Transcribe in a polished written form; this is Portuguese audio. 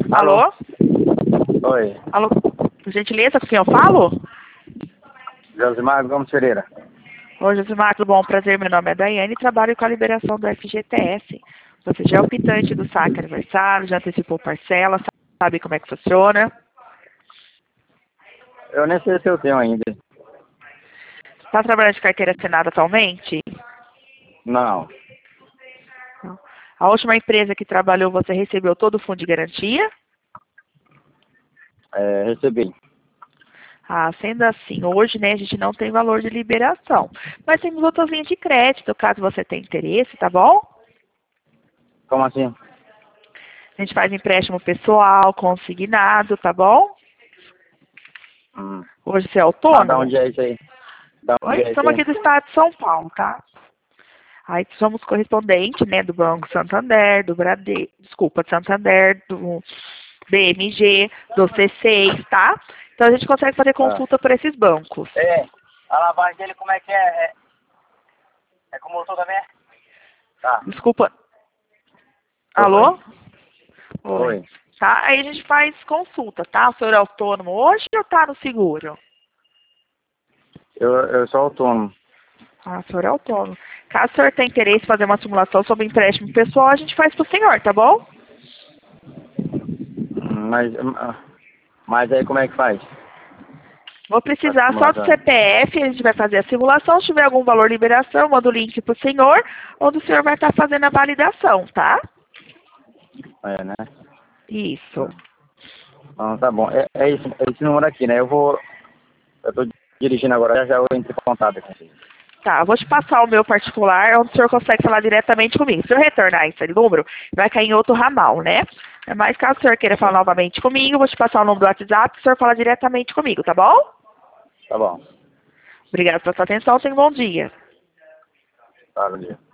Alô? Oi. Alô? Por gentileza, com quem eu falo? Josimar Gomes Pereira. Oi, Josimar, tudo bom? Prazer, meu nome é Daiane e trabalho com a liberação do FGTS. Você já é optante do saque aniversário, já antecipou parcela, sabe como é que funciona? Eu nem sei se eu tenho ainda. Está trabalhando de carteira assinada atualmente? Não. A última empresa que trabalhou, você recebeu todo o fundo de garantia? Recebi. Ah, sendo assim, hoje, né, a gente não tem valor de liberação. Mas temos outras linhas de crédito, caso você tenha interesse, tá bom? Como assim? A gente faz empréstimo pessoal, consignado, tá bom? Hoje você é Da autônomo? onde é isso aí? Da onde Oi, é isso somos aí? aqui do estado de São Paulo, tá? Aí somos correspondente, né, do Banco Santander, do Desculpa, do Santander, do BMG, do C6, tá? Então a gente consegue fazer Ah. consulta por esses bancos. A lavagem dele como é que é? É com motor também? Tá. Desculpa. Oi. Alô? Oi. Oi. Tá? Aí a gente faz consulta, tá? O senhor é autônomo hoje ou tá no seguro? Eu sou autônomo. Ah, o senhor é autônomo. Caso o senhor tenha interesse em fazer uma simulação sobre empréstimo pessoal, a gente faz pro senhor, tá bom? Mas aí como é que faz? Vou A precisar só do simulação. CPF, a gente vai fazer a simulação. Se tiver algum valor de liberação, manda o link pro senhor, onde o senhor vai estar fazendo a validação, tá? É, né? Isso. Então, tá bom. É esse número aqui, né? Eu tô dirigindo agora, já eu entro em contato com você. Tá, eu vou te passar o meu particular, onde o senhor consegue falar diretamente comigo. Se eu retornar esse número, vai cair em outro ramal, né? Mas caso o senhor queira falar novamente comigo, eu vou te passar o número do WhatsApp, o senhor fala diretamente comigo, tá bom? Tá bom. Obrigada pela sua atenção, tenha um bom dia. Tá, bom dia.